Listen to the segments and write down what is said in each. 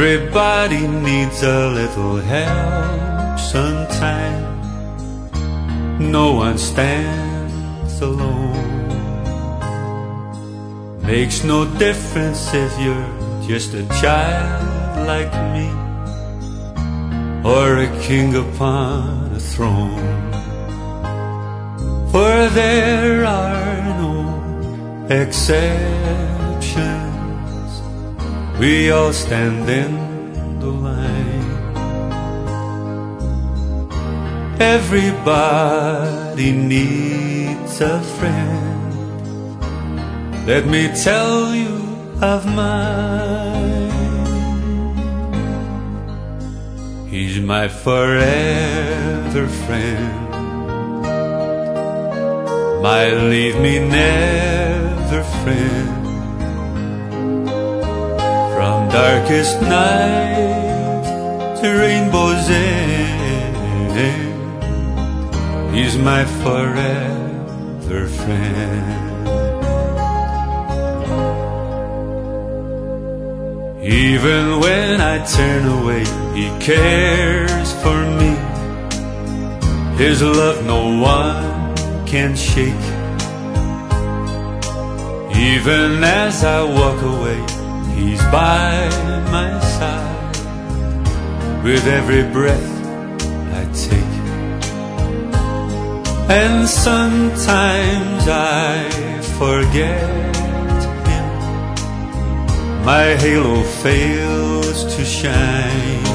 Everybody needs a little help sometime. No one stands alone. Makes no difference if you're just a child like me, or a king upon a throne. For there are no exceptions. We all stand in the line. Everybody needs a friend. Let me tell you of mine. He's my forever friend, my leave me never friend. From darkest night to rainbow's end, he's my forever friend. Even when I turn away, he cares for me. His love no one can shake. Even as I walk away, he's by my side with every breath I take. And sometimes I forget him. My halo fails to shine.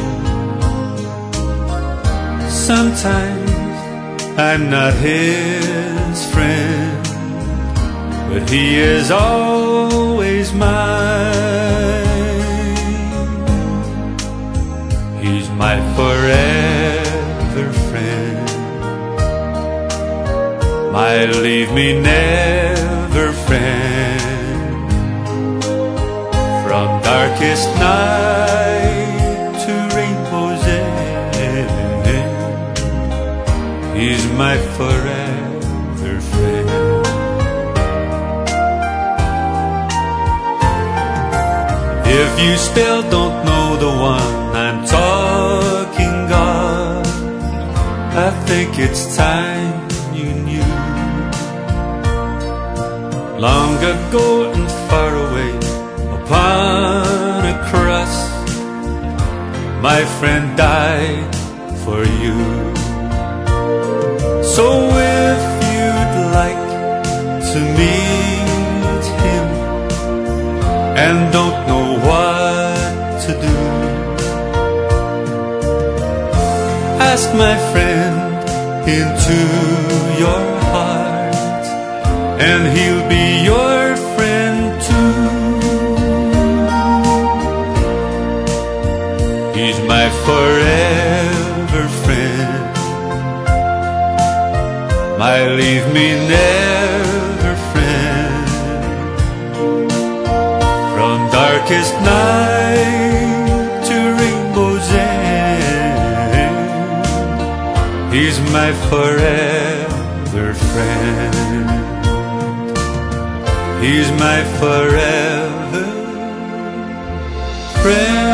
Sometimes I'm not his friend, but he is always mine. He's my forever friend, my leave me never friend. From darkest night to rainbow's end, he's my forever friend. If you still don't know the one I'm talking of, I think it's time you knew. Long ago and far away, upon a cross, my friend died for you. So if you'd like to meet him and don't know what to do, ask my friend into your heart, and he'll be your friend too. He's my forever friend, my leave me never friend. From darkest night to rainbow's end, he's my forever friend. He's my forever friend.